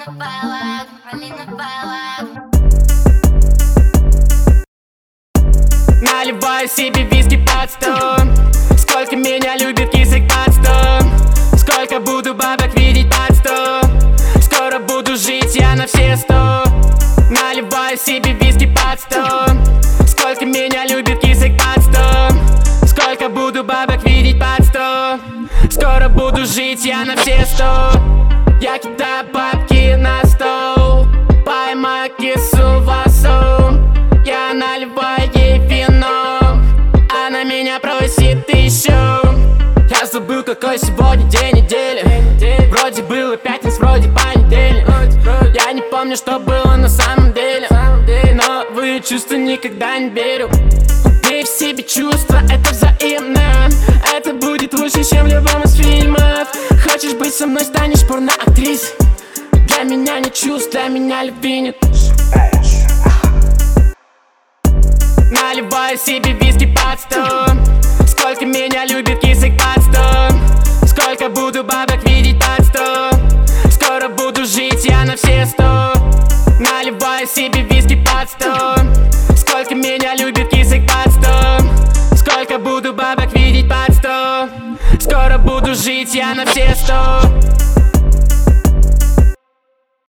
Наливаю себе виски под сто. Сколько меня любит язык под сто. Сколько буду бабок видеть под сто. Скоро буду жить я на все 100. Наливаю себе виски под сто. Сколько меня любит язык под сто. Сколько буду бабок видеть под сто. Скоро буду жить я на все 100. Я кидаю бабки на стол. Поймаю кису в осу. Я наливаю ей вино. Она меня просит еще. Я забыл, какой сегодня день недели. Вроде было пятница, вроде понедельник. Я не помню, что было на самом деле. Но в чувства никогда не верю. Убей в себе чувства, это взаимно. Это будет лучше, чем в любом из фильмов. Хочешь быть со мной, станешь порноактрисой. Для меня не чувств, для меня любви нет. Наливаю себе виски под сто. Сколько меня любит язык под сто. Сколько буду бабок видеть под сто. Скоро буду жить я на все 100. Наливаю себе виски под сто. Сколько меня любит язык под сто. Сколько буду бабок видеть под сто. Скоро буду жить я на все 100.